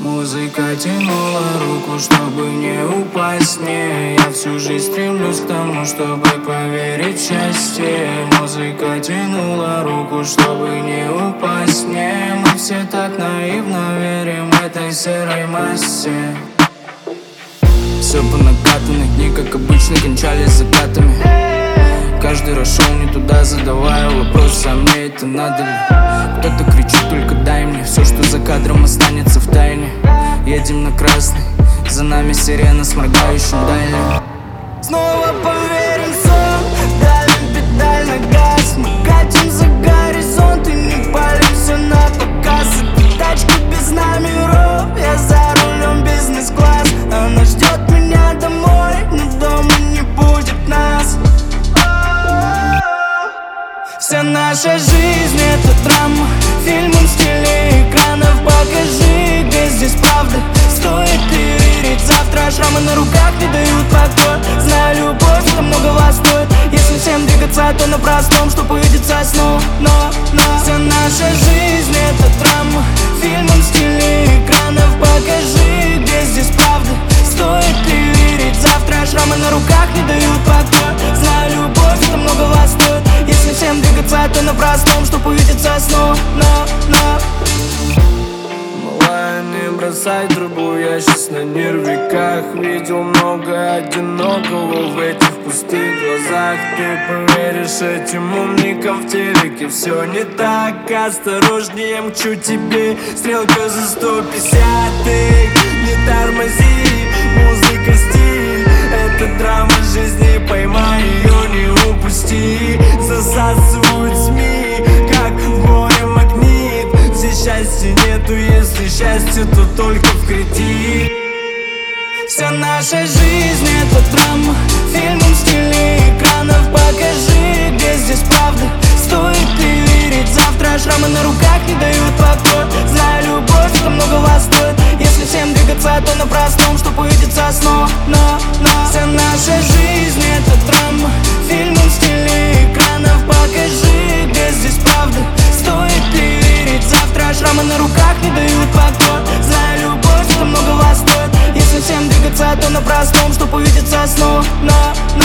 Музыка тянула руку, чтобы не упасть в ней. Я всю жизнь стремлюсь к тому, чтобы поверить в счастье. Музыка тянула руку, чтобы не упасть в ней. Мы все так наивно верим этой серой массе. Все по накатанной, дни, как обычно, кончались закатами. Каждый раз шел не туда, задавая вопросы, а мне это надо ли? Кто-то кричит, только дай мне. Все, что за кадром, останется в тайне. Едем на красный, за нами сирена с моргающим дальним. Снова поверим в сон, давим педаль на газ. Мы катим за горизонт и не палимся на показ. Это тачка без номеров, я за рулем бизнес-класс. Она ждет меня домой, но дома не будет нас. Вся наша жизнь это драма, фильмы в стиле экранов. Покажи, где здесь правда. Стоит ли верить завтра? Шрамы на руках не дают покоя. Знаю, любовь это многого стоит. Если всем двигаться, то на простом, чтоб увидеться снова. Но вся наша жизнь это драма, фильмы в стиле экранов. Покажи, где здесь правда. Стоит ли верить завтра? Шрамы на руках не дают покоя. Знаю, любовь это многого стоит. Если всем двигаться, то на простом, чтоб увидеться снова. Малая, не бросай трубу, я сейчас на нервиках. Видел много одинокого в этих пустых глазах. Ты поверишь этим умникам в телеке? Все не так, осторожнее, мчу тебе. Стрелка за 150, ты не тормози. Музыка стиль, это драма жизни. Поймай ее, не упусти. Засасывают СМИ, как в море магнит. Здесь счастья нету, если счастье, то только в кредит. Вся наша жизнь это драма, фильмы в стиле экранов. Покажи, где здесь правда. Стоит ли верить завтра? Шрамы на руках не дают покоя. Знаю, любовь это многого стоит. Если всем двигаться, то на простом, чтоб увидеться снова. Вся наша жизнь это драма, фильмы в стиле экранов. Покажи, где здесь правда. Стоит ли верить завтра? Шрамы на руках не дают покоя. Знаю, любовь это многого стоит. Если всем двигаться, то на простом, чтоб увидеться снова.